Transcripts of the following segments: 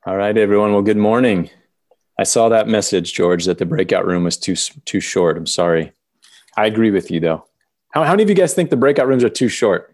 All right, everyone. Well, good morning. I saw that message, George, that the breakout room was too short. I'm sorry. I agree with you, though. How many of you guys think the breakout rooms are too short?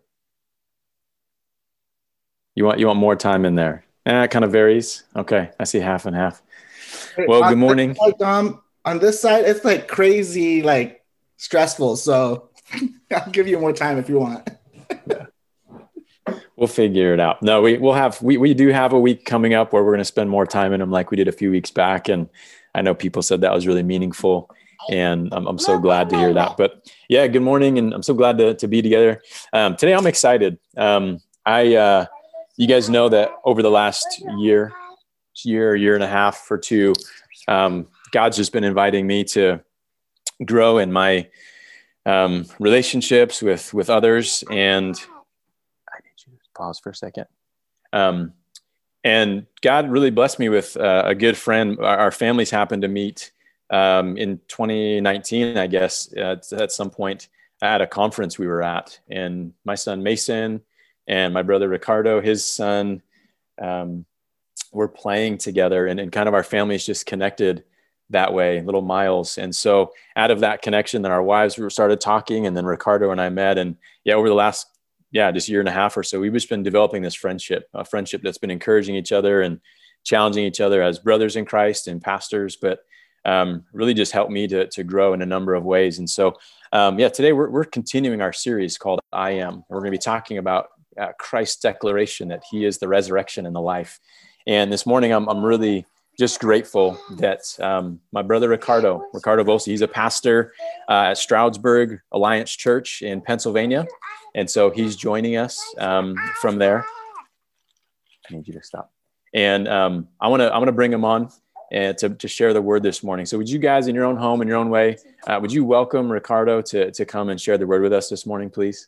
You want more time in there? It kind of varies. Okay, I see half and half. Hey, Well, On good this morning. side, on this side, it's like crazy, like stressful. So I'll give you more time if you want. We'll figure it out. No, we do have a week coming up where we're going to spend more time in them, like we did a few weeks back, and I know people said that was really meaningful, and I'm so glad to hear that. But yeah, good morning, and I'm so glad to be together today. I'm excited. I You guys know that over the last year and a half or two, God's just been inviting me to grow in my relationships with others, and I need you to pause for a second. Um, and God really blessed me with a good friend. Our families happened to meet in 2019, I guess, at some point at a conference we were at. And my son Mason and my brother Ricardo, his son, were playing together, and kind of our families just connected that way, little miles. And so out of that connection, then our wives started talking, and then Ricardo and I met. And yeah, over the last just year and a half or so, we've just been developing this friendship, a friendship that's been encouraging each other and challenging each other as brothers in Christ and pastors, but really just helped me to grow in a number of ways. And so, today we're continuing our series called I Am. We're going to be talking about Christ's declaration that he is the resurrection and the life. And this morning, I'm really just grateful that my brother Ricardo Volsi, he's a pastor at Stroudsburg Alliance Church in Pennsylvania. And so he's joining us from there. I need you to stop. And I want to bring him on and to share the word this morning. So would you guys, in your own home, in your own way, would you welcome Ricardo to come and share the word with us this morning, please?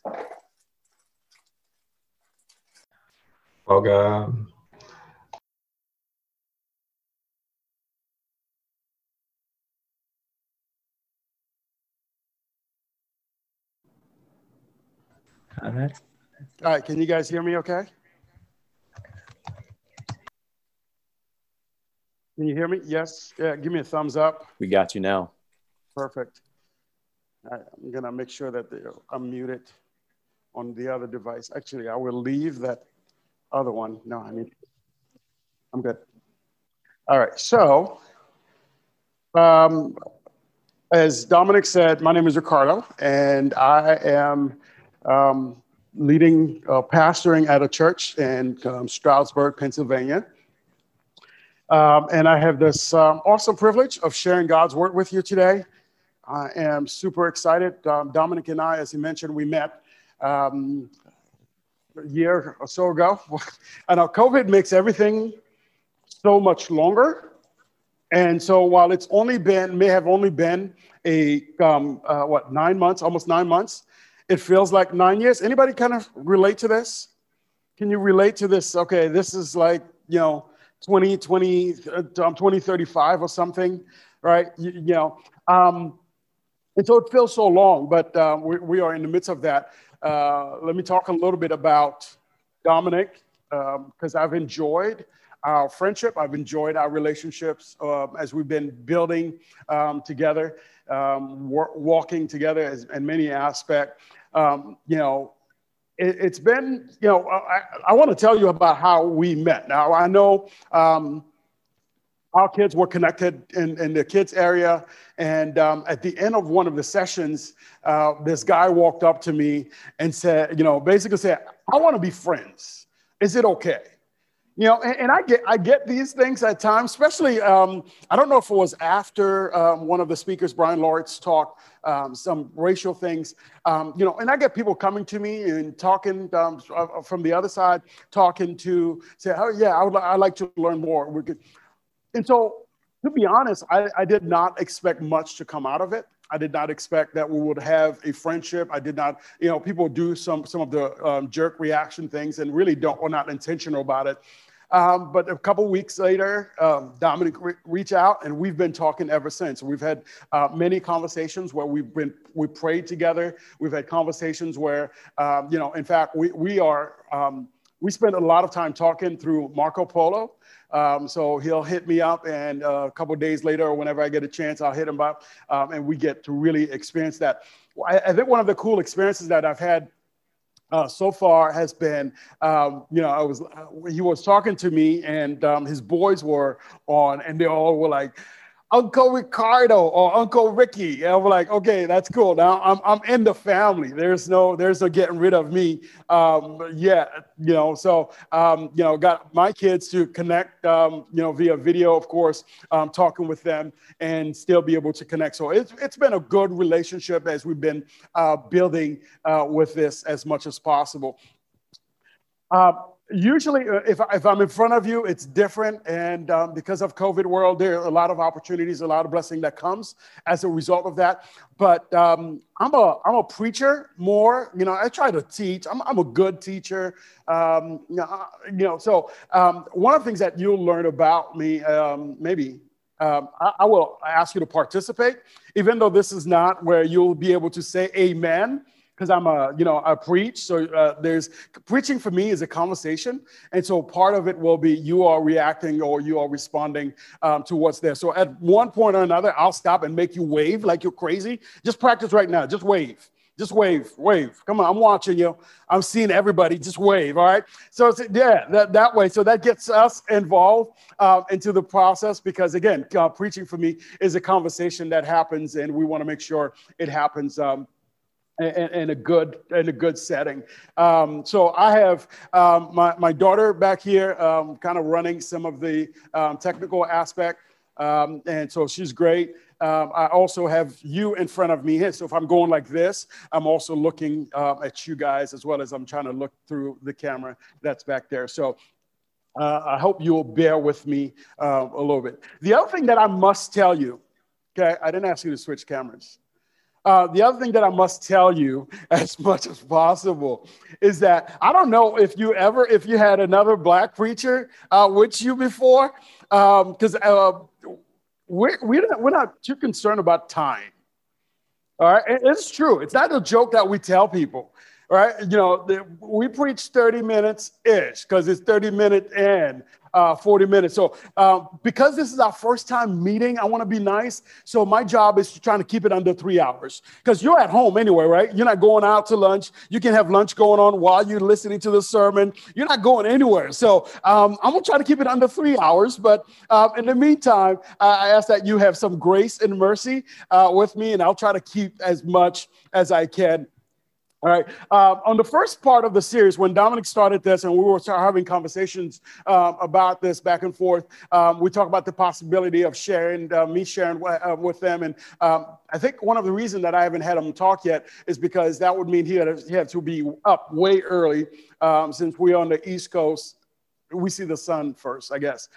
Welcome. All right. Can you guys hear me okay? Can you hear me? Yes. Yeah. Give me a thumbs up. We got you now. Perfect. All right, I'm going to make sure that I'm muted on the other device. Actually, I will leave that other one. No, I'm good. All right. So, as Dominic said, my name is Ricardo, and I am pastoring at a church in Stroudsburg, Pennsylvania. And I have this awesome privilege of sharing God's word with you today. I am super excited. Dominic and I, as he mentioned, we met a year or so ago. I know COVID makes everything so much longer. And so while may have only been 9 months, almost 9 months, it feels like 9 years. Anybody kind of relate to this? Can you relate to this? Okay, this is like, 2035 or something, right? And so it feels so long, but we are in the midst of that. Let me talk a little bit about Dominic, because I've enjoyed our friendship. I've enjoyed our relationships as we've been building together, walking together in many aspects. It's been, I want to tell you about how we met. Now, I know our kids were connected in the kids area. And at the end of one of the sessions, this guy walked up to me and said, basically said, I want to be friends. Is it okay? And I get these things at times, especially, I don't know if it was after one of the speakers, Brian Lawrence, talked some racial things, and I get people coming to me and talking from the other side, talking to say, oh yeah, I'd like to learn more. And so, to be honest, I did not expect much to come out of it. I did not expect that we would have a friendship. I did not, people do some of the jerk reaction things and really were not intentional about it. But a couple of weeks later, Dominic reached out, and we've been talking ever since. We've had many conversations where we prayed together. We've had conversations where, in fact, we are we spend a lot of time talking through Marco Polo. So he'll hit me up, and a couple of days later, or whenever I get a chance, I'll hit him up, and we get to really experience that. I think one of the cool experiences that I've had so far has been, he was talking to me, and his boys were on, and they all were like, Uncle Ricardo or Uncle Ricky. And I'm like, okay, that's cool. Now I'm in the family. There's no getting rid of me yet, So, got my kids to connect, via video, of course, talking with them and still be able to connect. So it's been a good relationship as we've been building with this as much as possible. Usually, if I'm in front of you, it's different. And because of COVID world, there are a lot of opportunities, a lot of blessing that comes as a result of that. But I'm a preacher more. I try to teach. I'm a good teacher. So one of the things that you'll learn about me, I will ask you to participate, even though this is not where you'll be able to say amen. Because I preach. So there's preaching for me is a conversation. And so part of it will be you are reacting or you are responding to what's there. So at one point or another, I'll stop and make you wave like you're crazy. Just practice right now. Just wave. Just wave. Come on, I'm watching you. I'm seeing everybody. Just wave, all right? So, that way. So that gets us involved into the process because, again, preaching for me is a conversation that happens, and we want to make sure it happens in a good setting. So I have my daughter back here kind of running some of the technical aspect. And so she's great. I also have you in front of me here. So if I'm going like this, I'm also looking at you guys as well as I'm trying to look through the camera that's back there. So I hope you'll bear with me a little bit. The other thing that I must tell you, okay, I didn't ask you to switch cameras. The other thing that I must tell you as much as possible is that I don't know if you had another black preacher with you before, because we're not too concerned about time. All right, it's true. It's not a joke that we tell people. All right, we preach 30 minutes ish because it's 30-minute and 40 minutes. So because this is our first time meeting, I want to be nice. So my job is to try to keep it under 3 hours because you're at home anyway, right? You're not going out to lunch. You can have lunch going on while you're listening to the sermon. You're not going anywhere. So I'm going to try to keep it under 3 hours. But in the meantime, I ask that you have some grace and mercy with me, and I'll try to keep as much as I can. All right. On the first part of the series, when Dominic started this and we were having conversations about this back and forth, we talked about the possibility of sharing with them. And I think one of the reasons that I haven't had him talk yet is because that would mean he had to be up way early since we're on the East Coast. We see the sun first, I guess.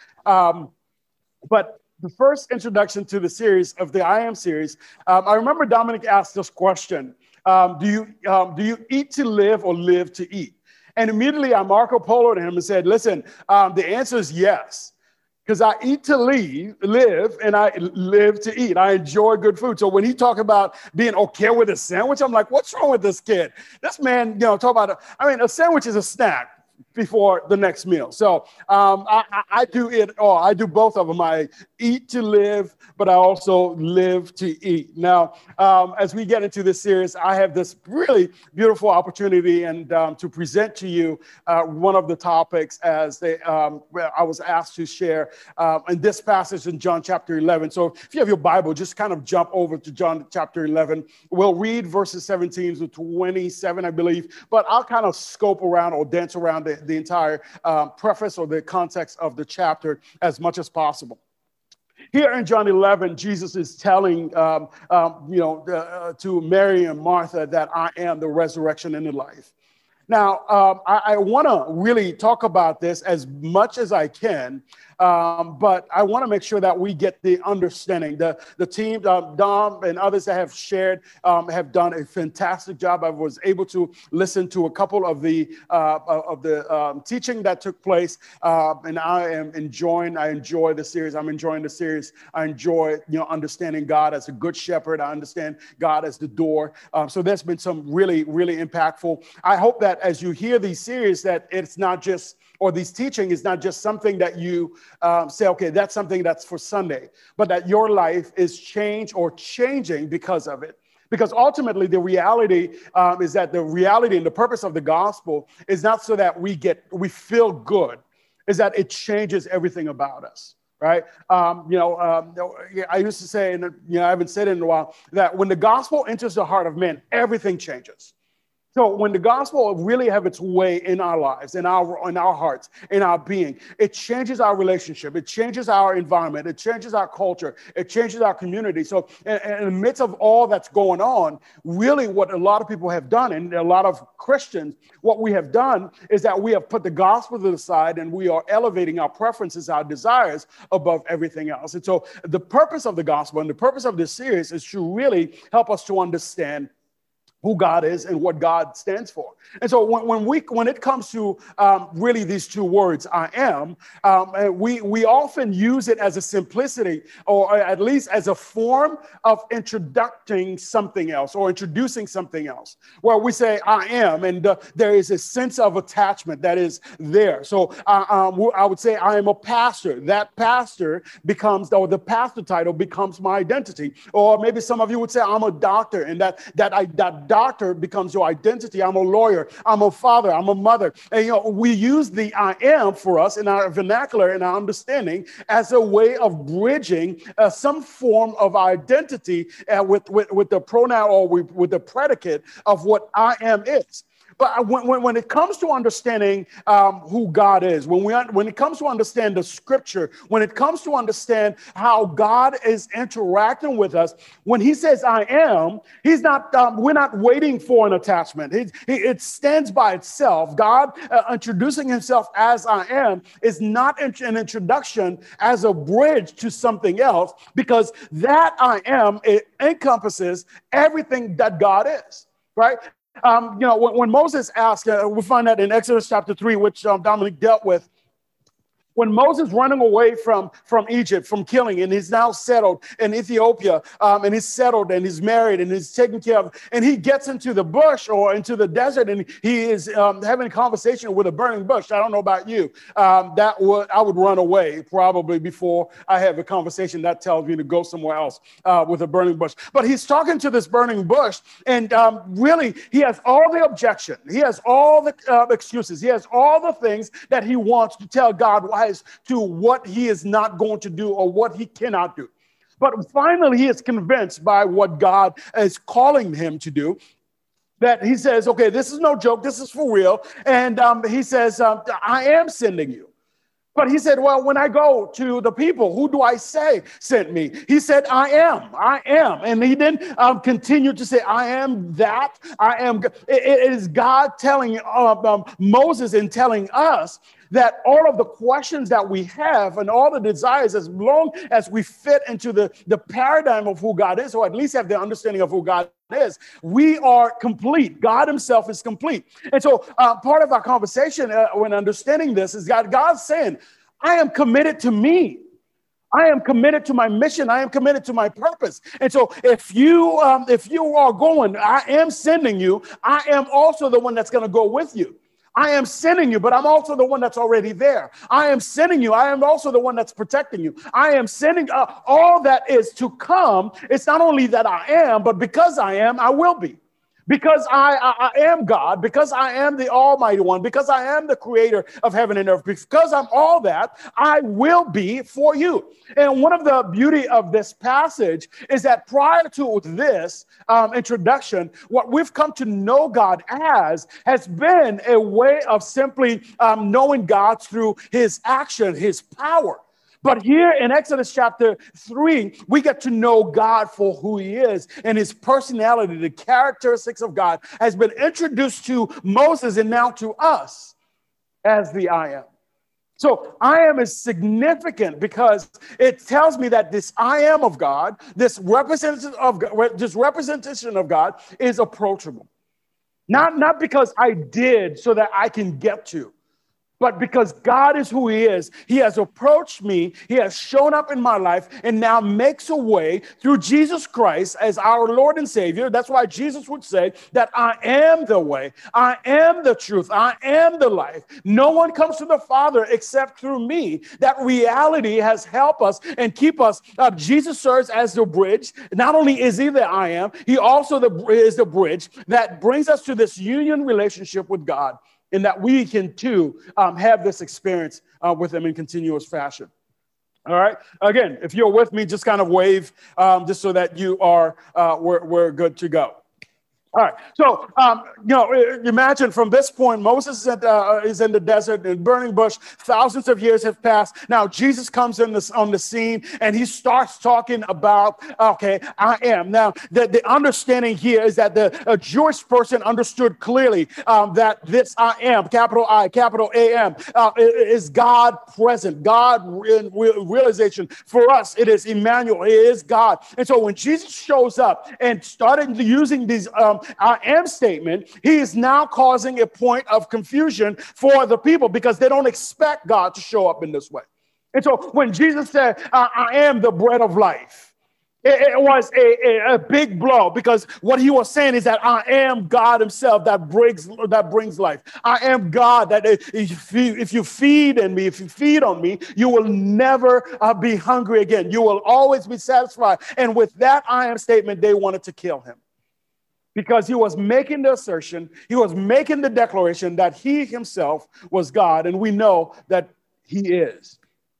But the first introduction to the series of the I Am series, I remember Dominic asked this question. Do you eat to live or live to eat? And immediately I Marco Polo'd him and said, listen, the answer is yes, because I eat to live, and I live to eat. I enjoy good food. So when he talked about being okay with a sandwich, I'm like, what's wrong with this kid? This man, talk about, a sandwich is a snack before the next meal. So I do it all. I do both of them. I eat to live, but I also live to eat. Now, as we get into this series, I have this really beautiful opportunity and to present to you one of the topics as I was asked to share in this passage in John chapter 11. So if you have your Bible, just kind of jump over to John chapter 11. We'll read verses 17 to 27, I believe, but I'll kind of scope around or dance around the entire preface or the context of the chapter as much as possible. Here in John 11, Jesus is telling, to Mary and Martha that I am the resurrection and the life. Now, I want to really talk about this as much as I can But I want to make sure that we get the understanding. The team, Dom and others that have shared, have done a fantastic job. I was able to listen to a couple of the teaching that took place, and I enjoy the series. I'm enjoying the series. I enjoy, understanding God as a good shepherd. I understand God as the door. So there's been some really, really impactful. I hope that as you hear these series, that it's not just, or these teaching is not just something that you say, okay, that's something that's for Sunday, but that your life is changed or changing because of it. Because ultimately, the reality is that the reality and the purpose of the gospel is not so that we feel good, is that it changes everything about us. Right. I used to say, and I haven't said it in a while, that when the gospel enters the heart of men, everything changes. So when the gospel really have its way in our lives, in our hearts, in our being, it changes our relationship, it changes our environment, it changes our culture, it changes our community. So in the midst of all that's going on, really what a lot of people have done, and a lot of Christians, what we have done is that we have put the gospel to the side and we are elevating our preferences, our desires above everything else. And so the purpose of the gospel and the purpose of this series is to really help us to understand who God is and what God stands for. And so when it comes to really these two words, I am, we often use it as a simplicity, or at least as a form of introducing something else or introducing something else, where we say I am, and there is a sense of attachment that is there. So I would say I am a pastor. That pastor becomes, or the pastor title becomes my identity. Or maybe some of you would say I'm a doctor, and that doctor becomes your identity. I'm a lawyer. I'm a father. I'm a mother. And, we use the I am for us in our vernacular and our understanding as a way of bridging some form of identity with the pronoun or with the predicate of what I am is. But when it comes to understanding who God is, when it comes to understand the scripture, when it comes to understand how God is interacting with us, when he says I am, he's not, we're not waiting for an attachment. It stands by itself. God introducing himself as I am is not an introduction as a bridge to something else, because that I am, it encompasses everything that God is, right? When Moses asked, we find that in Exodus chapter 3, which Dominic dealt with. When Moses running away from Egypt, from killing, and he's now settled in Ethiopia, and he's settled and he's married and he's taken care of, and he gets into the bush or into the desert, and he is having a conversation with a burning bush. I don't know about you. I would run away probably before I have a conversation that tells me to go somewhere else with a burning bush. But he's talking to this burning bush, and really he has all the objection. He has all the excuses. He has all the things that he wants to tell God as to what he is not going to do or what he cannot do. But finally, he is convinced by what God is calling him to do, that he says, okay, this is no joke. This is for real. And he says, I am sending you. But he said, well, when I go to the people, who do I say sent me? He said, I am. And he didn't continue to say, I am that. I am. It is God telling Moses and telling us that all of the questions that we have and all the desires, as long as we fit into the paradigm of who God is, or at least have the understanding of who God is, we are complete. God himself is complete. And so part of our conversation when understanding this is God's saying, I am committed to me. I am committed to my mission. I am committed to my purpose. And so if you are going, I am sending you. I am also the one that's going to go with you. I am sending you, but I'm also the one that's already there. I am sending you. I am also the one that's protecting you. I am sending all that is to come. It's not only that I am, but because I am, I will be. Because I am God, because I am the Almighty One, because I am the creator of heaven and earth, because I'm all that, I will be for you. And one of the beauty of this passage is that prior to this introduction, what we've come to know God as has been a way of simply knowing God through his action, his power. But here in Exodus chapter 3, we get to know God for who he is, and his personality, the characteristics of God has been introduced to Moses and now to us as the I am. So I am is significant because it tells me that this I am of God, this representation of God is approachable. Not because I did so that I can get to, but because God is who he is. He has approached me. He has shown up in my life and now makes a way through Jesus Christ as our Lord and Savior. That's why Jesus would say that I am the way. I am the truth. I am the life. No one comes to the Father except through me. That reality has helped us and keep us. Jesus serves as the bridge. Not only is he the I am, he also is the bridge that brings us to this union relationship with God, and that we can too have this experience with him in continuous fashion. All right. Again, if you're with me, just kind of wave just so that you are, we're good to go. All right. So, imagine from this point, Moses is in the desert, in burning bush. Thousands of years have passed. Now, Jesus comes on the scene and he starts talking about, okay, I am. Now, the understanding here is that a Jewish person understood clearly that this I am, capital I, capital A-M, is God present, God in realization. For us, it is Emmanuel. It is God. And so when Jesus shows up and started using these I am statement, he is now causing a point of confusion for the people because they don't expect God to show up in this way. And so when Jesus said, I am the bread of life, it was a big blow because what he was saying is that I am God himself that brings life. I am God that if you feed in me, if you feed on me, you will never be hungry again. You will always be satisfied. And with that I am statement, they wanted to kill him, because he was making the assertion, he was making the declaration that he himself was God, and we know that he is.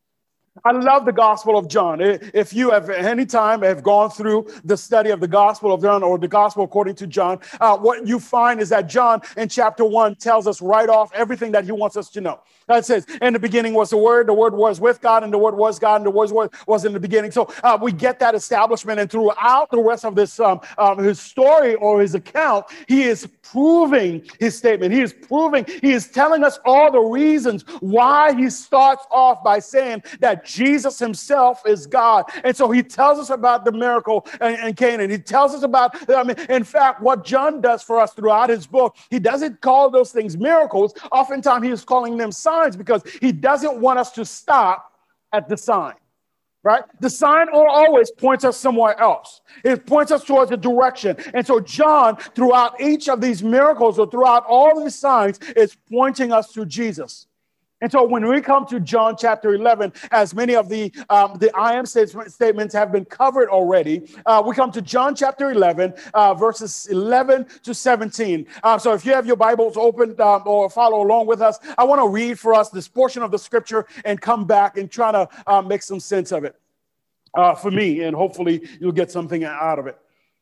I love the Gospel of John. If you have any time have gone through the study of the Gospel of John or the Gospel according to John, what you find is that John in chapter 1 tells us right off everything that he wants us to know. It says, in the beginning was the Word was with God, and the Word was God, and the Word was in the beginning. So we get that establishment, and throughout the rest of this his story or his account, he is proving his statement. He is telling us all the reasons why he starts off by saying that Jesus himself is God. And so he tells us about the miracle in Canaan. He tells us about, in fact, what John does for us throughout his book, he doesn't call those things miracles. Oftentimes he is calling them signs because he doesn't want us to stop at the sign. Right? The sign always points us somewhere else. It points us towards a direction. And so John, throughout each of these miracles or throughout all of these signs, is pointing us to Jesus. And so when we come to John chapter 11, as many of the I am statements have been covered already, we come to John chapter 11, verses 11 to 17. So if you have your Bibles open or follow along with us, I want to read for us this portion of the scripture and come back and try to make some sense of it for me, and hopefully you'll get something out of it.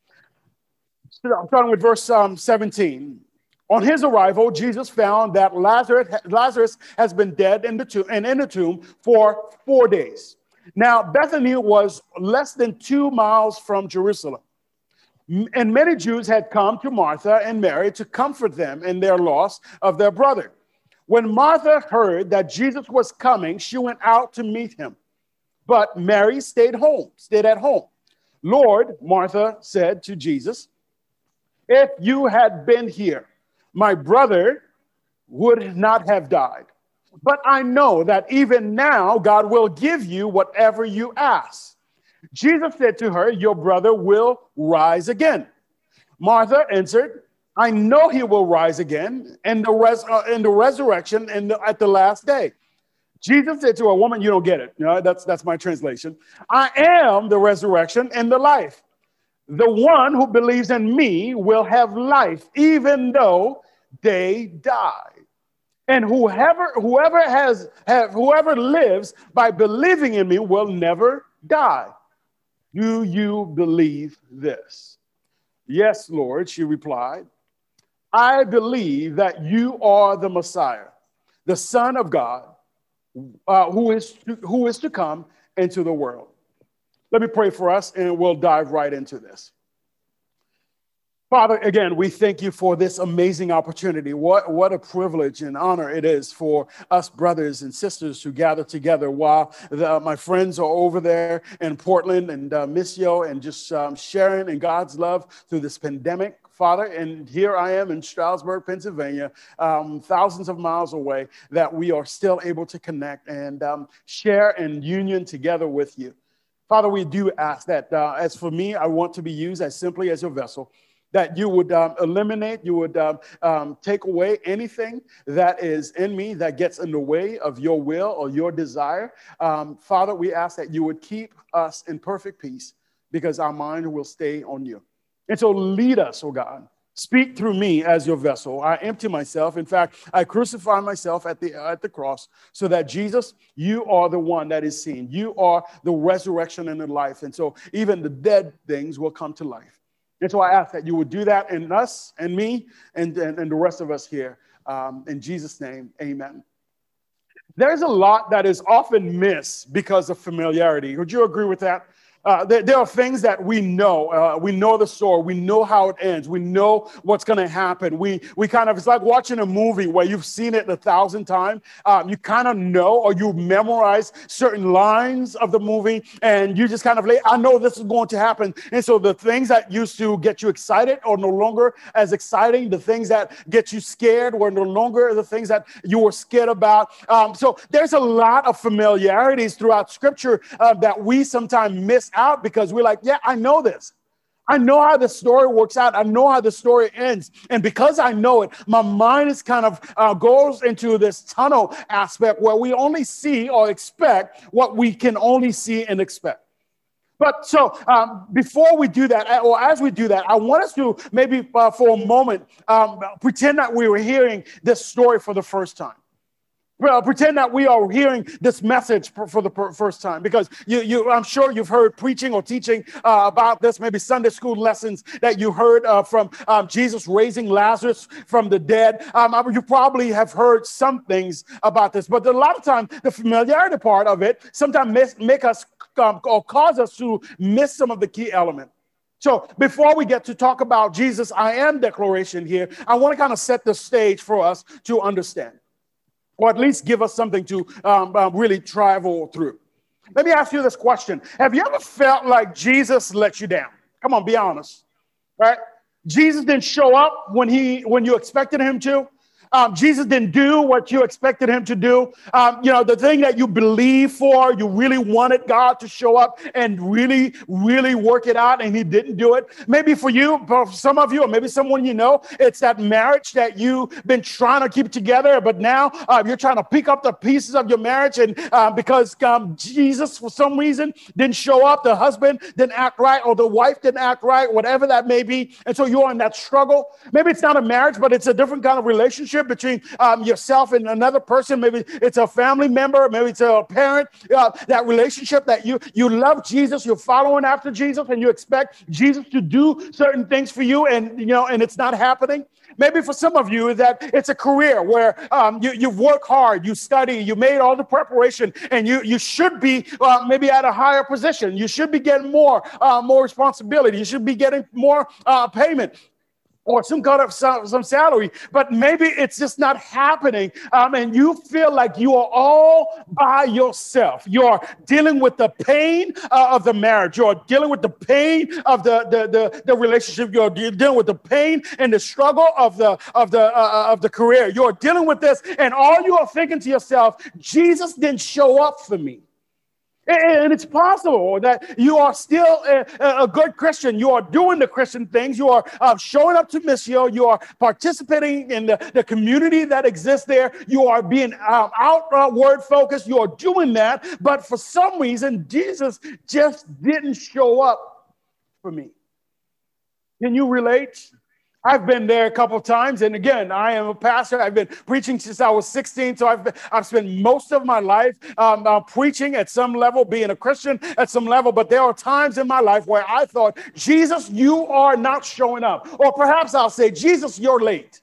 So I'm starting with verse 17. On his arrival, Jesus found that Lazarus has been dead in the tomb for 4 days. Now, Bethany was less than 2 miles from Jerusalem. And many Jews had come to Martha and Mary to comfort them in their loss of their brother. When Martha heard that Jesus was coming, she went out to meet him. But Mary stayed at home. Lord, Martha said to Jesus, if you had been here, my brother would not have died. But I know that even now God will give you whatever you ask. Jesus said to her, your brother will rise again. Martha answered, I know he will rise again in the resurrection at the last day. Jesus said to a woman, you don't get it. No, that's my translation. I am the resurrection and the life. The one who believes in me will have life, even though they die. And whoever lives by believing in me will never die. Do you believe this? Yes, Lord, she replied. I believe that you are the Messiah, the Son of God, who is to come into the world. Let me pray for us, and we'll dive right into this. Father, again, we thank you for this amazing opportunity. What a privilege and honor it is for us brothers and sisters to gather together while my friends are over there in Portland and Missio and just sharing in God's love through this pandemic, Father. And here I am in Stroudsburg, Pennsylvania, thousands of miles away, that we are still able to connect and share in union together with you. Father, we do ask that as for me, I want to be used as simply as your vessel, that you would eliminate, you would take away anything that is in me that gets in the way of your will or your desire. Father, we ask that you would keep us in perfect peace because our mind will stay on you. And so lead us, oh God. Speak through me as your vessel. I empty myself. In fact, I crucify myself at the cross so that Jesus, you are the one that is seen. You are the resurrection and the life. And so even the dead things will come to life. And so I ask that you would do that in us and me and the rest of us here. In Jesus' name, amen. There's a lot that is often missed because of familiarity. Would you agree with that? There are things that we know. We know the story. We know how it ends. We know what's going to happen. We kind of, it's like watching a movie where you've seen it 1,000 times. You kind of know, or you memorize certain lines of the movie, and you just kind of like, I know this is going to happen. And so the things that used to get you excited are no longer as exciting. The things that get you scared were no longer the things that you were scared about. So there's a lot of familiarities throughout Scripture that we sometimes miss out because we're like, yeah, I know this. I know how the story works out. I know how the story ends. And because I know it, my mind is kind of goes into this tunnel aspect where we only see or expect what we can only see and expect. But so before we do that, or as we do that, I want us to maybe for a moment pretend that we were hearing this story for the first time. Pretend that we are hearing this message for the first time, because I'm sure you've heard preaching or teaching about this, maybe Sunday school lessons that you heard from Jesus raising Lazarus from the dead. You probably have heard some things about this, but a lot of times the familiarity part of it sometimes make us or cause us to miss some of the key elements. So before we get to talk about Jesus, I am declaration here, I want to kind of set the stage for us to understand, or at least give us something to really travel through. Let me ask you this question. Have you ever felt like Jesus let you down? Come on, be honest, right? Jesus didn't show up when you expected him to. Jesus didn't do what you expected him to do. The thing that you believed for, you really wanted God to show up and really, really work it out, and he didn't do it. Maybe for you, for some of you, or maybe someone you know, it's that marriage that you've been trying to keep together, but now you're trying to pick up the pieces of your marriage, and because Jesus, for some reason, didn't show up, the husband didn't act right, or the wife didn't act right, whatever that may be, and so you're in that struggle. Maybe it's not a marriage, but it's a different kind of relationship between yourself and another person. Maybe it's a family member, maybe it's a parent, that relationship that you love Jesus, you're following after Jesus, and you expect Jesus to do certain things for you, and and it's not happening. Maybe for some of you that it's a career where you work hard, you study, you made all the preparation, and you should be maybe at a higher position. You should be getting more responsibility. You should be getting more payment, or some kind of some salary, but maybe it's just not happening, and you feel like you are all by yourself. You're dealing with the pain of the marriage. You're dealing with the pain of the relationship. You're dealing with the pain and the struggle of the career. You're dealing with this, and all you are thinking to yourself, Jesus didn't show up for me. And it's possible that you are still a good Christian. You are doing the Christian things. You are showing up to Missio. You are participating in the community that exists there. You are being outward focused. You are doing that. But for some reason, Jesus just didn't show up for me. Can you relate? I've been there a couple of times, and again, I am a pastor. I've been preaching since I was 16, so I've spent most of my life preaching at some level, being a Christian at some level, but there are times in my life where I thought, Jesus, you are not showing up. Or perhaps I'll say, Jesus, you're late.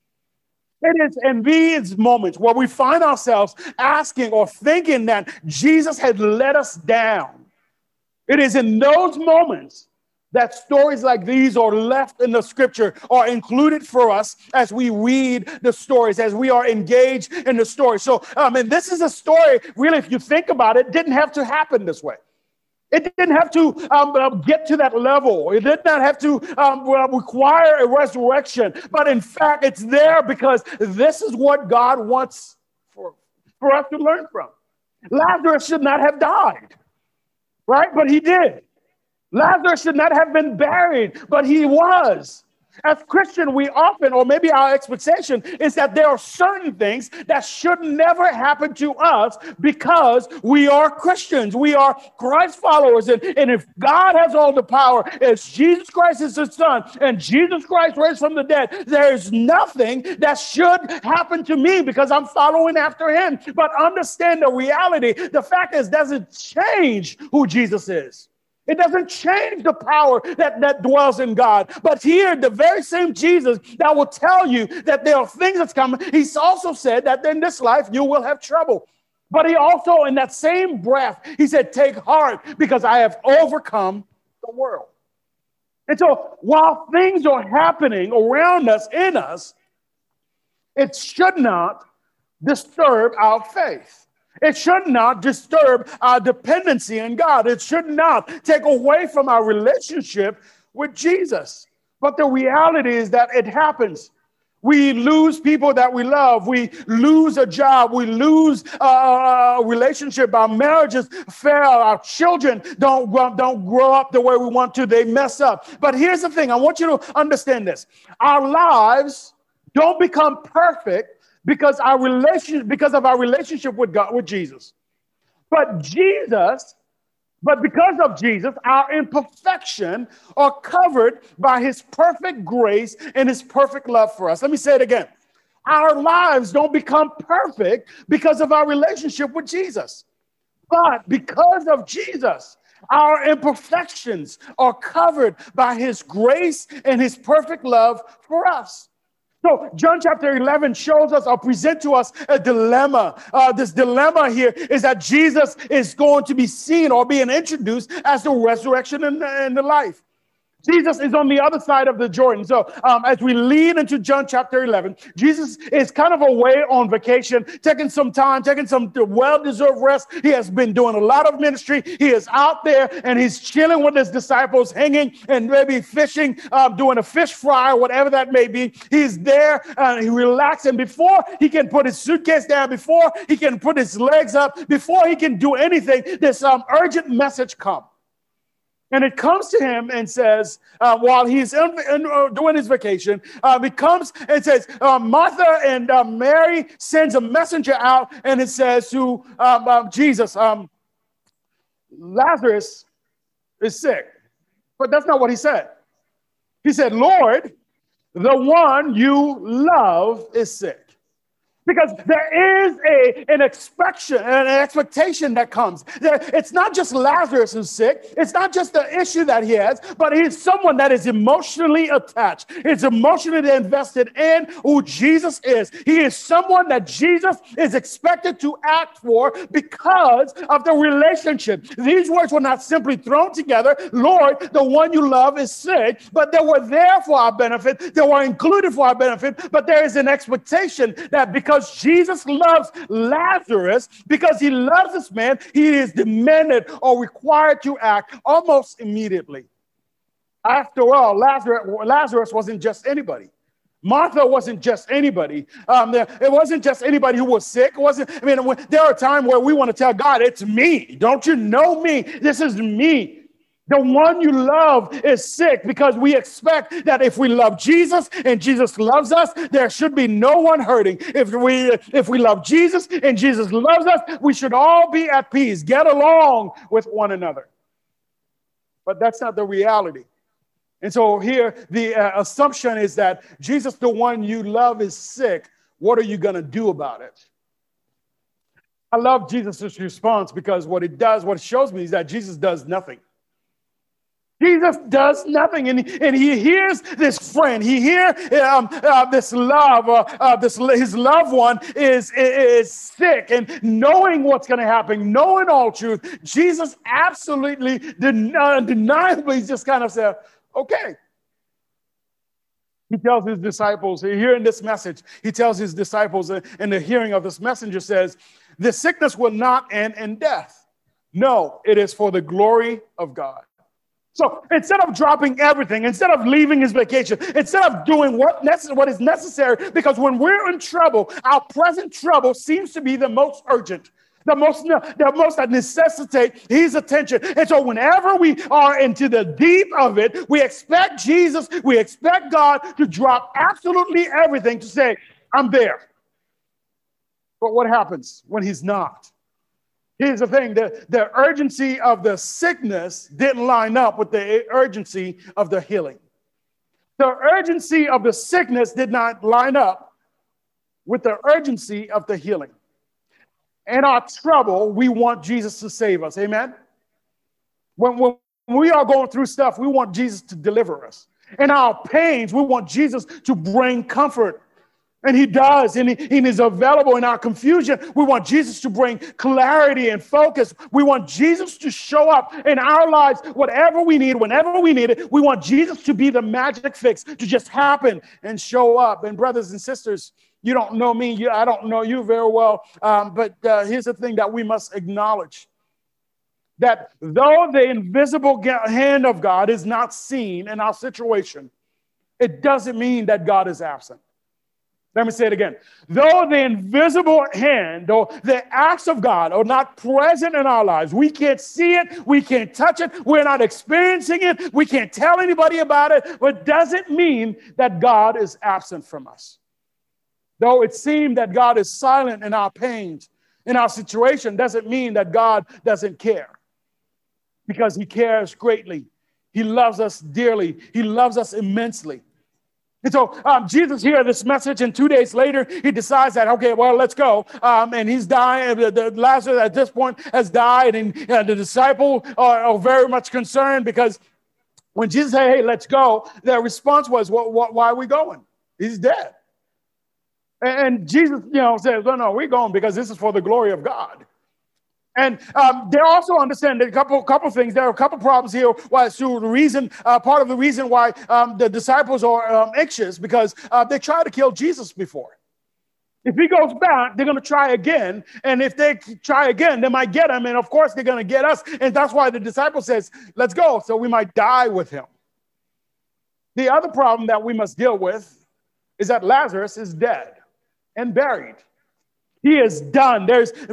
It is in these moments where we find ourselves asking or thinking that Jesus had let us down. It is in those moments that stories like these are left in the scripture, are included for us as we read the stories, as we are engaged in the story. So, and this is a story, really, if you think about it, didn't have to happen this way. It didn't have to get to that level. It did not have to require a resurrection. But in fact, it's there because this is what God wants for us to learn from. Lazarus should not have died, right? But he did. Lazarus should not have been buried, but he was. As Christians, we often, or maybe our expectation, is that there are certain things that should never happen to us because we are Christians. We are Christ followers. And if God has all the power, if Jesus Christ is his son, and Jesus Christ raised from the dead, there is nothing that should happen to me because I'm following after him. But understand the reality. The fact is, doesn't change who Jesus is. It doesn't change the power that dwells in God. But here, the very same Jesus that will tell you that there are things that's coming, he's also said that in this life you will have trouble. But he also, in that same breath, he said, take heart because I have overcome the world. And so while things are happening around us, in us, it should not disturb our faith. It should not disturb our dependency in God. It should not take away from our relationship with Jesus. But the reality is that it happens. We lose people that we love. We lose a job. We lose a relationship. Our marriages fail. Our children don't grow up the way we want to. They mess up. But here's the thing. I want you to understand this. Our lives don't become perfect because of our relationship with God, with Jesus. But because of Jesus, our imperfection are covered by his perfect grace and his perfect love for us. Let me say it again. Our lives don't become perfect because of our relationship with Jesus. But because of Jesus, our imperfections are covered by his grace and his perfect love for us. So John chapter 11 shows us or present to us a dilemma. This dilemma here is that Jesus is going to be seen or being introduced as the resurrection and the life. Jesus is on the other side of the Jordan. So as we lead into John chapter 11, Jesus is kind of away on vacation, taking some time, taking some well-deserved rest. He has been doing a lot of ministry. He is out there and he's chilling with his disciples, hanging and maybe fishing, doing a fish fry, whatever that may be. He's there and he relaxes. And before he can put his suitcase down, before he can put his legs up, before he can do anything, this urgent message comes. And it comes to him and says, while he's doing his vacation, it comes and says, Martha and Mary sends a messenger out, and it says to Jesus, Lazarus is sick. But that's not what he said. He said, Lord, the one you love is sick. Because there is an expectation that comes. It's not just Lazarus who's sick. It's not just the issue that he has, but he's someone that is emotionally attached. It's emotionally invested in who Jesus is. He is someone that Jesus is expected to act for because of the relationship. These words were not simply thrown together. Lord, the one you love is sick, but they were there for our benefit. They were included for our benefit, but there is an expectation that because Jesus loves Lazarus, because he loves this man, he is demanded or required to act almost immediately. After all, Lazarus wasn't just anybody. Martha wasn't just anybody. It wasn't just anybody who was sick. There are times where we want to tell God, it's me. Don't you know me? This is me. The one you love is sick because we expect that if we love Jesus and Jesus loves us, there should be no one hurting. If we love Jesus and Jesus loves us, we should all be at peace, get along with one another. But that's not the reality. And so here, the assumption is that Jesus, the one you love, is sick. What are you going to do about it? I love Jesus' response because what it shows me is that Jesus does nothing. Jesus does nothing, and he hears this friend. He hears this love, his loved one is sick, and knowing what's going to happen, knowing all truth, Jesus absolutely undeniably just kind of said, "Okay." He tells his disciples, hearing this message, he tells his disciples in the hearing of this messenger says, "The sickness will not end in death. No, it is for the glory of God." So instead of dropping everything, instead of leaving his vacation, instead of doing what is necessary, because when we're in trouble, our present trouble seems to be the most urgent, the most that necessitate his attention. And so whenever we are into the deep of it, we expect Jesus, we expect God to drop absolutely everything to say, "I'm there." But what happens when he's not? Here's the thing, the urgency of the sickness didn't line up with the urgency of the healing. The urgency of the sickness did not line up with the urgency of the healing. In our trouble, we want Jesus to save us. Amen? When we are going through stuff, we want Jesus to deliver us. In our pains, we want Jesus to bring comfort. And he does, and he is available in our confusion. We want Jesus to bring clarity and focus. We want Jesus to show up in our lives, whatever we need, whenever we need it. We want Jesus to be the magic fix, to just happen and show up. And brothers and sisters, you don't know me, I don't know you very well, but here's the thing that we must acknowledge. That though the invisible hand of God is not seen in our situation, it doesn't mean that God is absent. Let me say it again. Though the invisible hand or the acts of God are not present in our lives, we can't see it, we can't touch it, we're not experiencing it, we can't tell anybody about it, but it doesn't mean that God is absent from us. Though it seems that God is silent in our pains, in our situation, doesn't mean that God doesn't care. Because he cares greatly. He loves us dearly. He loves us immensely. And so Jesus hears this message, and 2 days later, he decides that, okay, well, let's go. And he's dying. Lazarus at this point has died, and the disciples are very much concerned because when Jesus said, "Hey, let's go," their response was, why are we going? He's dead. And Jesus, says, no, we're going because this is for the glory of God. And they also understand that a couple things. There are a couple problems here. Part of the reason why the disciples are anxious because they tried to kill Jesus before. If he goes back, they're going to try again. And if they try again, they might get him. And of course, they're going to get us. And that's why the disciple says, "Let's go," so we might die with him. The other problem that we must deal with is that Lazarus is dead and buried. He is done.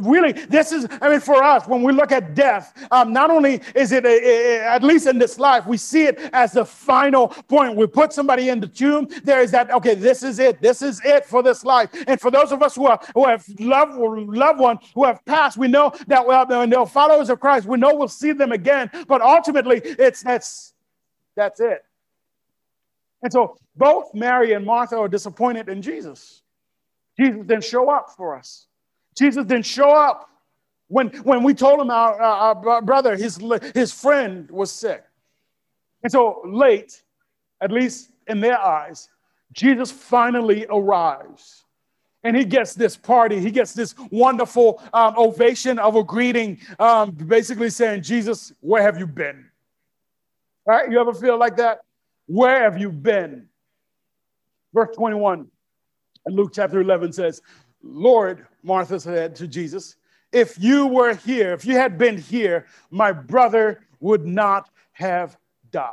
For us, when we look at death, not only is it, at least in this life, we see it as the final point. We put somebody in the tomb. There is that, okay, this is it. This is it for this life. And for those of us who have loved ones who have passed, we know that when they're followers of Christ, we know we'll see them again. But ultimately, that's it. And so both Mary and Martha are disappointed in Jesus. Jesus didn't show up for us. Jesus didn't show up when we told him our brother, his friend was sick. And so late, at least in their eyes, Jesus finally arrives. And he gets this party. He gets this wonderful ovation of a greeting, basically saying, "Jesus, where have you been?" All right? You ever feel like that? Where have you been? Verse 21 in Luke chapter 11 says, "Lord," Martha said to Jesus, "if you were here, if you had been here, my brother would not have died."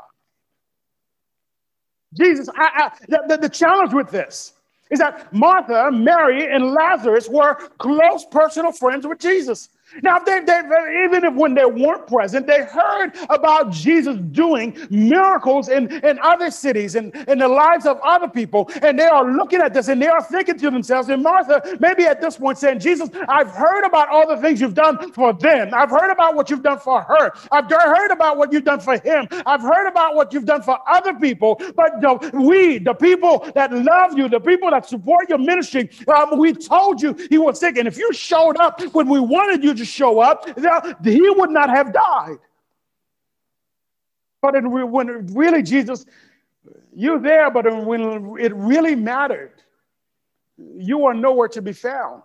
Jesus, the challenge with this is that Martha, Mary, and Lazarus were close personal friends with Jesus. Now, even if when they weren't present, they heard about Jesus doing miracles in other cities and in the lives of other people. And they are looking at this and they are thinking to themselves, and Martha, maybe at this point saying, "Jesus, I've heard about all the things you've done for them. I've heard about what you've done for her. I've heard about what you've done for him. I've heard about what you've done for other people. But the people that love you, the people that support your ministry, we told you he was sick. And if you showed up when we wanted you to show up, he would not have died." But when really, Jesus, you're there, but when it really mattered, you are nowhere to be found.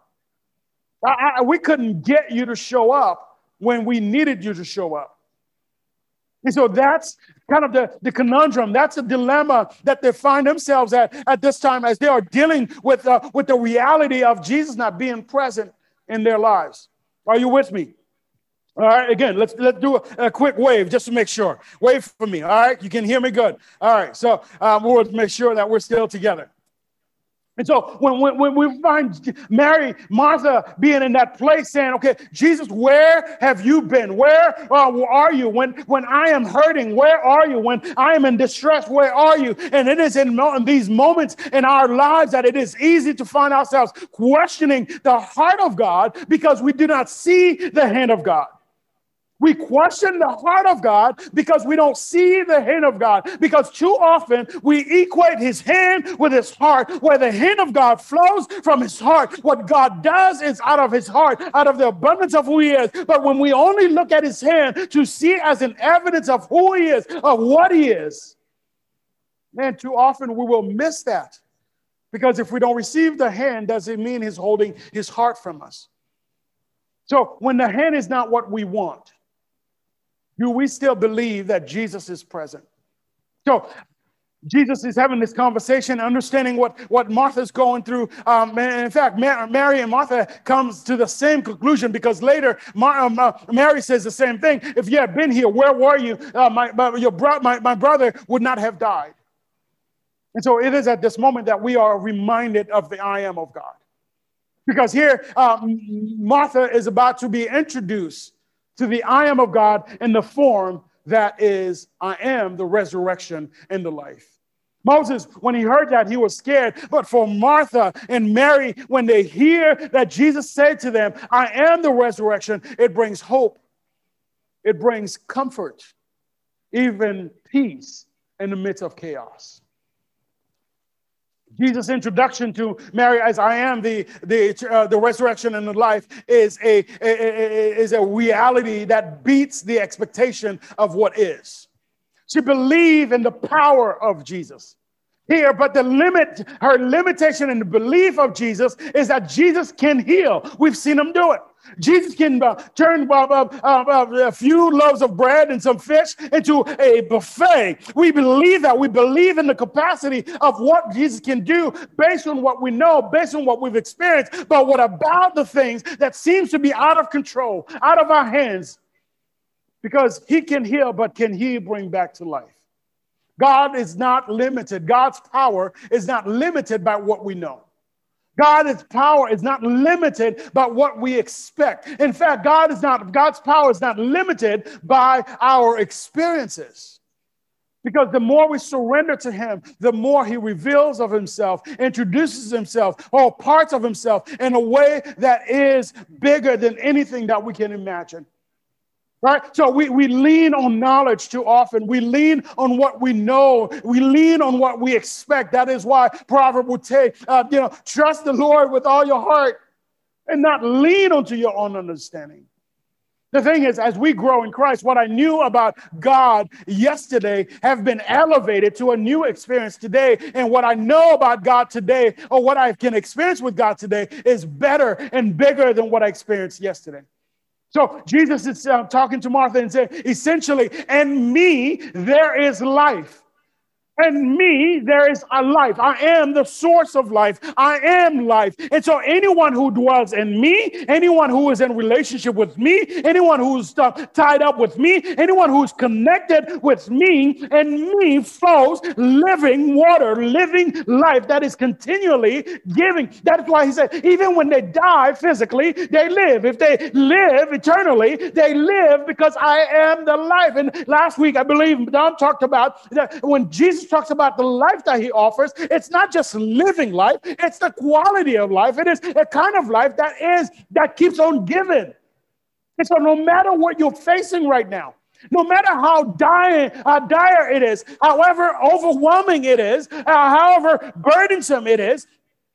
We couldn't get you to show up when we needed you to show up. And so that's kind of the conundrum. That's a dilemma that they find themselves at this time as they are dealing with the reality of Jesus not being present in their lives. Are you with me? All right, again, let's do a quick wave just to make sure. Wave for me, all right? You can hear me good. All right, so we'll make sure that we're still together. And so when we find Mary, Martha being in that place saying, okay, Jesus, where have you been? Where are you? When I am hurting, where are you? When I am in distress, where are you? And it is in these moments in our lives that it is easy to find ourselves questioning the heart of God because we do not see the hand of God. We question the heart of God because we don't see the hand of God. Because too often we equate his hand with his heart, where the hand of God flows from his heart. What God does is out of his heart, out of the abundance of who he is. But when we only look at his hand to see as an evidence of who he is, of what he is, man, too often we will miss that. Because if we don't receive the hand, does it mean he's holding his heart from us? So when the hand is not what we want, do we still believe that Jesus is present? So Jesus is having this conversation, understanding what Martha's going through. In fact, Mary and Martha comes to the same conclusion because later Mary says the same thing. If you had been here, where were you? My brother would not have died. And so it is at this moment that we are reminded of the I am of God. Because here, Martha is about to be introduced to the I am of God in the form that is, I am the resurrection and the life. Moses, when he heard that, he was scared. But for Martha and Mary, when they hear that Jesus said to them, I am the resurrection, it brings hope. It brings comfort, even peace in the midst of chaos. Jesus' introduction to Mary as I am the resurrection and the life is a reality that beats the expectation of what is. She believed in the power of Jesus here, but her limitation in the belief of Jesus is that Jesus can heal. We've seen him do it. Jesus can turn a few loaves of bread and some fish into a buffet. We believe that. We believe in the capacity of what Jesus can do based on what we know, based on what we've experienced. But what about the things that seems to be out of control, out of our hands? Because he can heal, but can he bring back to life? God is not limited. God's power is not limited by what we know. God's power is not limited by what we expect. In fact, God's power is not limited by our experiences. Because the more we surrender to him, the more he reveals of himself, introduces himself, or parts of himself in a way that is bigger than anything that we can imagine. Right? So we lean on knowledge too often. We lean on what we know. We lean on what we expect. That is why Proverbs would say, trust the Lord with all your heart and not lean onto your own understanding. The thing is, as we grow in Christ, what I knew about God yesterday have been elevated to a new experience today. And what I know about God today, or what I can experience with God today, is better and bigger than what I experienced yesterday. So Jesus is talking to Martha and saying, essentially, in me, there is life. In me, there is a life. I am the source of life. I am life. And so anyone who dwells in me, anyone who is in relationship with me, anyone who's tied up with me, anyone who's connected with me, and me flows living water, living life that is continually giving. That's why he said, even when they die physically, they live. If they live eternally, they live because I am the life. And last week, I believe Don talked about that when Jesus talks about the life that he offers, it's not just living life, it's the quality of life. It is a kind of life that keeps on giving. And so no matter what you're facing right now, no matter how dire it is, however overwhelming it is, however burdensome it is,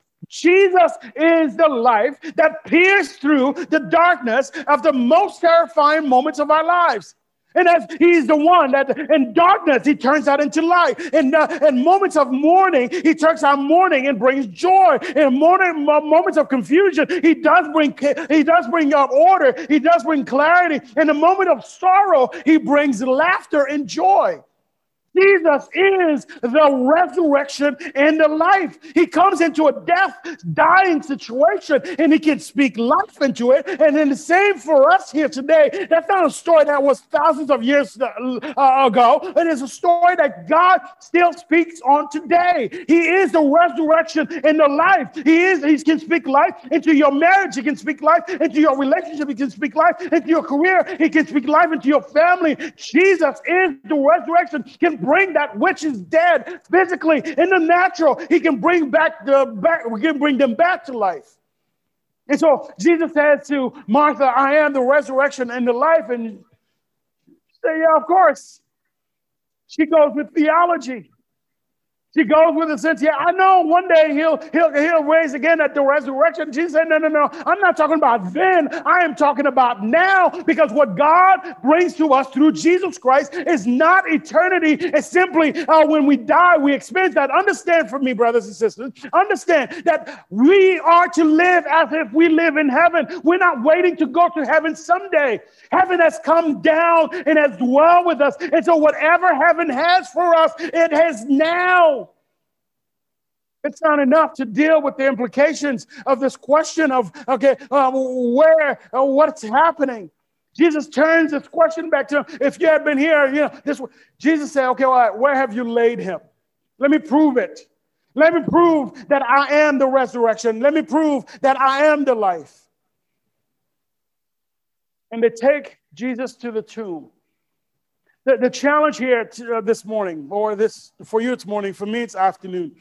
Jesus is the life that pierces through the darkness of the most terrifying moments of our lives. And as he's the one that in darkness, he turns that into light. In moments of mourning, he turns out mourning and brings joy. In moments of confusion, he does bring order. He does bring clarity. In the moment of sorrow, he brings laughter and joy. Jesus is the resurrection and the life. He comes into a death, dying situation, and he can speak life into it. And then the same for us here today. That's not a story that was thousands of years ago. It is a story that God still speaks on today. He is the resurrection and the life. He can speak life into your marriage. He can speak life into your relationship. He can speak life into your career. He can speak life into your family. Jesus is the resurrection. Can bring that which is dead physically in the natural. He can bring we can bring them back to life. And so Jesus says to Martha, I am the resurrection and the life. And you say, yeah, of course. She goes with theology. She goes with a sense, yeah, I know one day he'll raise again at the resurrection. Jesus said, no. I'm not talking about then. I am talking about now, because what God brings to us through Jesus Christ is not eternity. It's simply when we die, we experience that. Understand for me, brothers and sisters, understand that we are to live as if we live in heaven. We're not waiting to go to heaven someday. Heaven has come down and has dwelled with us. And so whatever heaven has for us, it has now. It's not enough to deal with the implications of this question of, what's happening. Jesus turns this question back to him. If you had been here, Jesus said, okay, all right, where have you laid him? Let me prove it. Let me prove that I am the resurrection. Let me prove that I am the life. And they take Jesus to the tomb. The challenge here this morning, or for you it's morning, for me it's afternoon,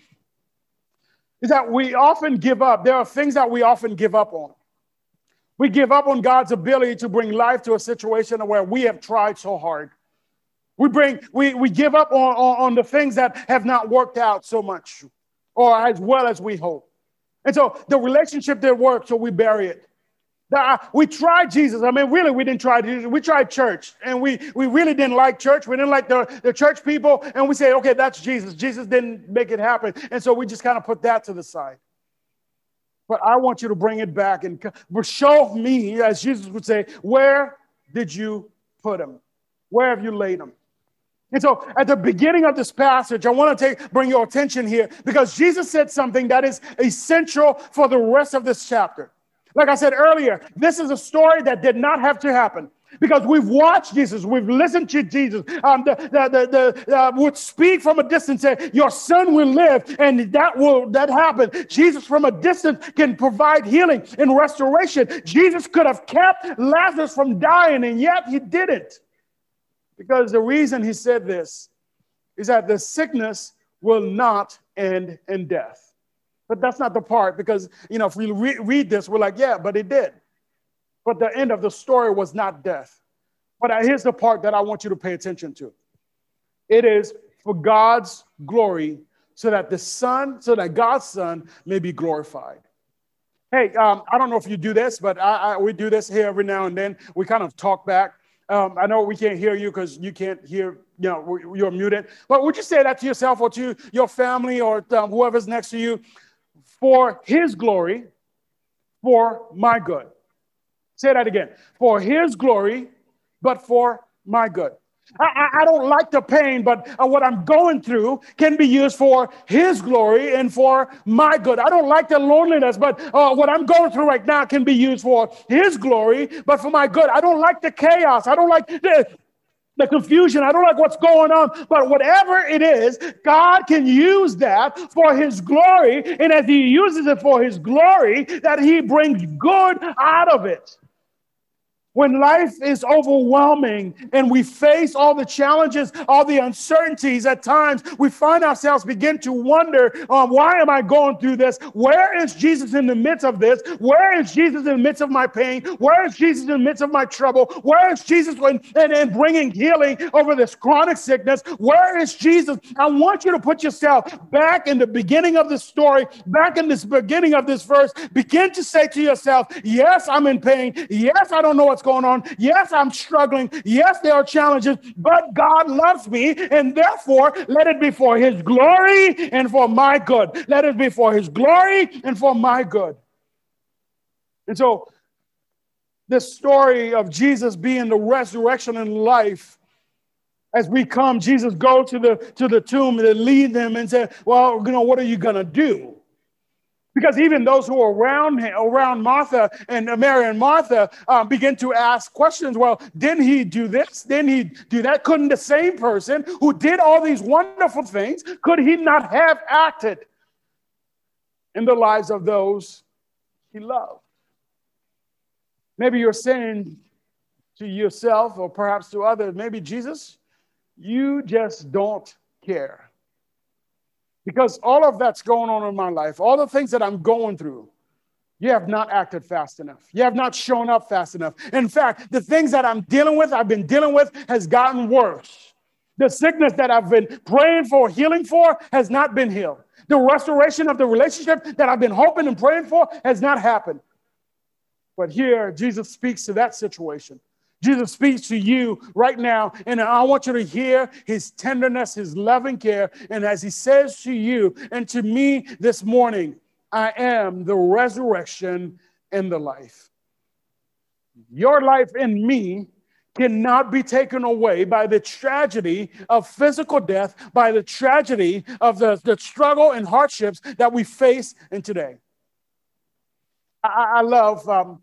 is that we often give up. There are things that we often give up on. We give up on God's ability to bring life to a situation where we have tried so hard. We give up on the things that have not worked out so much or as well as we hope. And so the relationship didn't work, so we bury it. We tried Jesus. I mean, really, we didn't try Jesus. We tried church, and we really didn't like church. We didn't like the church people, and we say, okay, that's Jesus. Jesus didn't make it happen, and so we just kind of put that to the side. But I want you to bring it back and show me, as Jesus would say, where did you put him? Where have you laid him? And so at the beginning of this passage, I want to bring your attention here, because Jesus said something that is essential for the rest of this chapter. Like I said earlier, this is a story that did not have to happen, because we've watched Jesus, we've listened to Jesus, would speak from a distance, say, your son will live, and that happened. Jesus from a distance can provide healing and restoration. Jesus could have kept Lazarus from dying, and yet he didn't. Because the reason he said this is that the sickness will not end in death. But that's not the part, because, if we read this, we're like, yeah, but it did. But the end of the story was not death. But here's the part that I want you to pay attention to. It is for God's glory, so that God's Son may be glorified. Hey, I don't know if you do this, but we do this here every now and then. We kind of talk back. I know we can't hear you because you can't hear, you're muted. But would you say that to yourself or to your family or whoever's next to you? For his glory, for my good. Say that again. For his glory, but for my good. I don't like the pain, but what I'm going through can be used for his glory and for my good. I don't like the loneliness, but what I'm going through right now can be used for his glory, but for my good. I don't like the chaos. I don't like the confusion. I don't like what's going on, but whatever it is, God can use that for his glory. And as he uses it for his glory, that he brings good out of it. When life is overwhelming and we face all the challenges, all the uncertainties, at times we find ourselves begin to wonder, why am I going through this? Where is Jesus in the midst of this? Where is Jesus in the midst of my pain? Where is Jesus in the midst of my trouble? Where is Jesus in bringing healing over this chronic sickness? Where is Jesus? I want you to put yourself back in the beginning of this story, back in this beginning of this verse. Begin to say to yourself, yes, I'm in pain. Yes, I don't know what's going on. going on. Yes, I'm struggling. Yes, there are challenges, but God loves me, and therefore, let it be for his glory and for my good. Let it be for his glory and for my good. And so, this story of Jesus being the resurrection and life, as we come, Jesus go to the tomb and lead them and say, well, what are you going to do? Because even those who are around Martha and Mary and Martha begin to ask questions. Well, didn't he do this? Didn't he do that? Couldn't the same person who did all these wonderful things, could he not have acted in the lives of those he loved? Maybe you're saying to yourself or perhaps to others, maybe Jesus, you just don't care. Because all of that's going on in my life, all the things that I'm going through, you have not acted fast enough. You have not shown up fast enough. In fact, the things that I've been dealing with has gotten worse. The sickness that I've been praying for, healing for, has not been healed. The restoration of the relationship that I've been hoping and praying for has not happened. But here, Jesus speaks to that situation. Jesus speaks to you right now, and I want you to hear his tenderness, his loving care. And as he says to you and to me this morning, I am the resurrection and the life. Your life in me cannot be taken away by the tragedy of physical death, by the tragedy of the struggle and hardships that we face in today. I love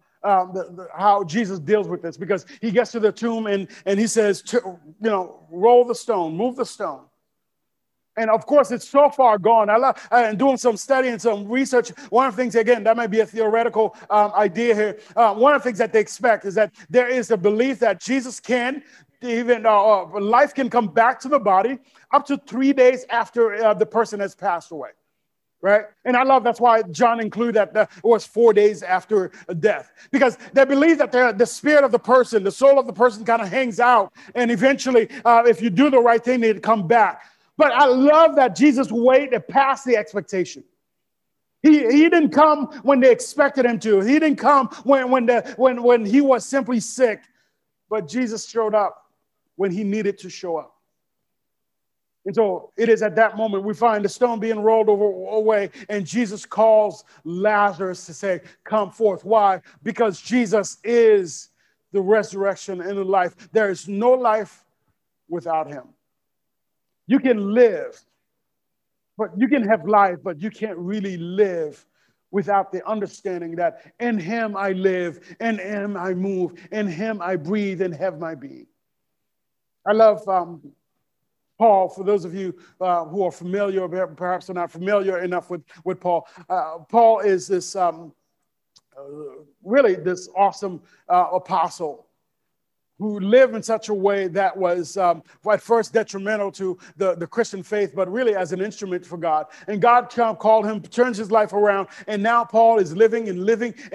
how Jesus deals with this, because he gets to the tomb and he says, roll the stone, move the stone. And of course, it's so far gone. I love doing some study and some research. One of the things, again, that might be a theoretical idea here. One of the things that they expect is that there is a belief that Jesus can, even life can come back to the body up to 3 days after the person has passed away. Right? And I love that's why John included that it was 4 days after death, because they believe that the spirit of the person, the soul of the person kind of hangs out. And eventually, if you do the right thing, they'd come back. But I love that Jesus waited past the expectation. He didn't come when they expected him to. He didn't come when he was simply sick. But Jesus showed up when he needed to show up. And so it is at that moment we find the stone being rolled away, and Jesus calls Lazarus to say, come forth. Why? Because Jesus is the resurrection and the life. There is no life without him. You can live, but you can have life, but you can't really live without the understanding that in him I live, in him I move, in him I breathe and have my being. I love Paul. For those of you who are familiar, or perhaps are not familiar enough with Paul, Paul is this really this awesome apostle who lived in such a way that was at first detrimental to the Christian faith, but really as an instrument for God. And God called him, turns his life around, and now Paul is living and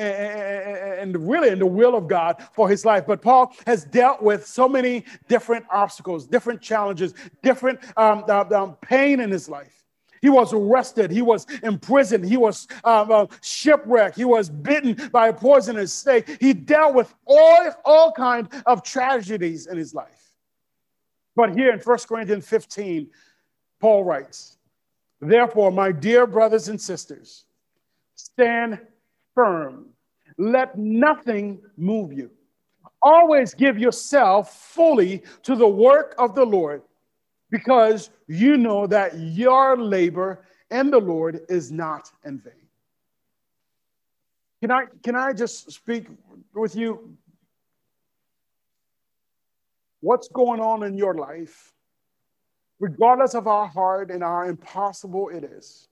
really in the will of God for his life. But Paul has dealt with so many different obstacles, different challenges, different pain in his life. He was arrested. He was imprisoned. He was shipwrecked. He was bitten by a poisonous snake. He dealt with all kinds of tragedies in his life. But here in 1 Corinthians 15, Paul writes, therefore, my dear brothers and sisters, stand firm. Let nothing move you. Always give yourself fully to the work of the Lord, because you know that your labor in the Lord is not in vain. Can I just speak with you? What's going on in your life, regardless of how hard and how impossible it is,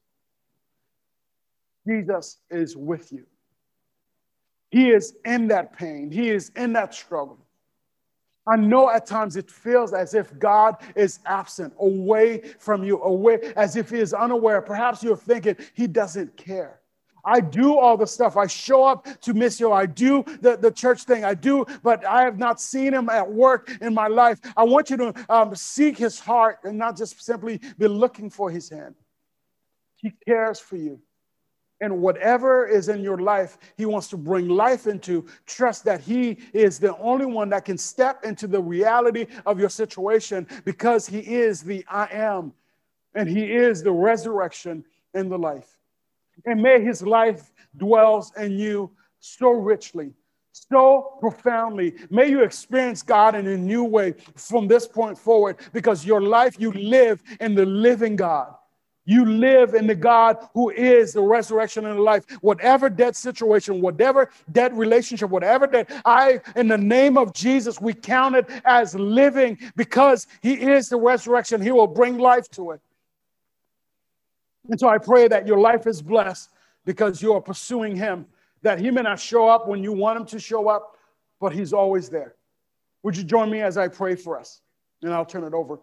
Jesus is with you. He is in that pain. He is in that struggle. I know at times it feels as if God is absent, away from you, away, as if he is unaware. Perhaps you're thinking he doesn't care. I do all the stuff. I show up to Missio. I do the church thing. I do, but I have not seen him at work in my life. I want you to seek his heart and not just simply be looking for his hand. He cares for you. And whatever is in your life, he wants to bring life into. Trust that he is the only one that can step into the reality of your situation because he is the I am. And he is the resurrection and the life. And may his life dwells in you so richly, so profoundly. May you experience God in a new way from this point forward because your life, you live in the living God. You live in the God who is the resurrection and the life. Whatever dead situation, whatever dead relationship, whatever dead, in the name of Jesus, we count it as living because he is the resurrection. He will bring life to it. And so I pray that your life is blessed because you are pursuing him, that he may not show up when you want him to show up, but he's always there. Would you join me as I pray for us? And I'll turn it over.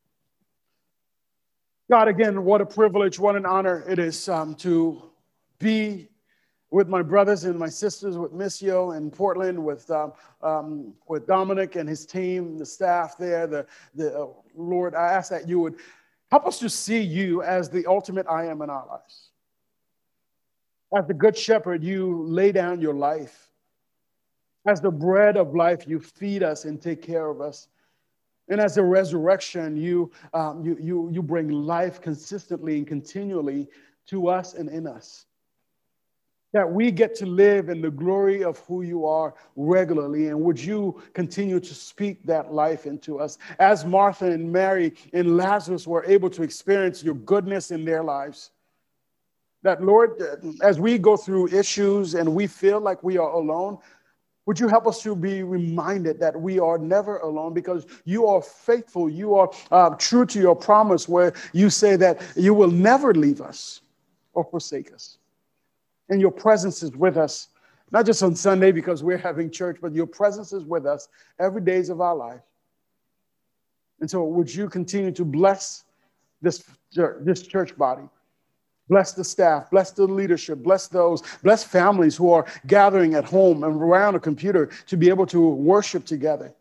God, again, what a privilege, what an honor it is to be with my brothers and my sisters, with Missio in Portland, with Dominic and his team, the staff there. Lord, I ask that you would help us to see you as the ultimate I am in our lives. As the good shepherd, you lay down your life. As the bread of life, you feed us and take care of us. And as a resurrection, you bring life consistently and continually to us and in us. That we get to live in the glory of who you are regularly. And would you continue to speak that life into us? As Martha and Mary and Lazarus were able to experience your goodness in their lives. That, Lord, as we go through issues and we feel like we are alone, would you help us to be reminded that we are never alone because you are faithful. You are true to your promise where you say that you will never leave us or forsake us. And your presence is with us, not just on Sunday because we're having church, but your presence is with us every day of our life. And so would you continue to bless this church body? Bless the staff, bless the leadership, bless families who are gathering at home and around a computer to be able to worship together.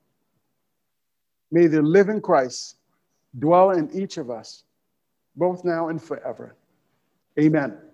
May the living Christ dwell in each of us, both now and forever. Amen.